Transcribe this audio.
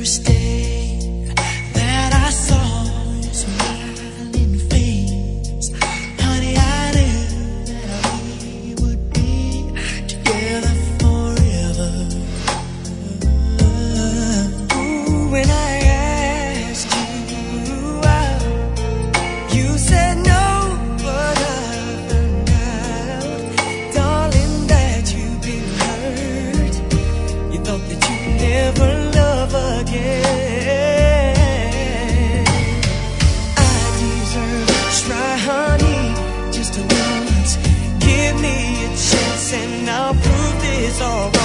first day that I saw your smiling face, honey, I knew that we would be together forever. Ooh, when I asked you out, you said no, but I found out, darling, that you've been hurt. You thought that you'd never love again. I deserve a try, honey, just once. Give me a chance and I'll prove this all.